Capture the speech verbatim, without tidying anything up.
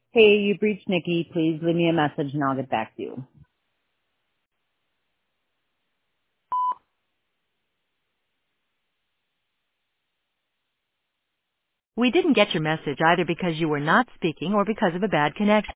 Hey, you've reached Nikki. Please leave me a message and I'll get back to you. We didn't get your message either because you were not speaking or because of a bad connection.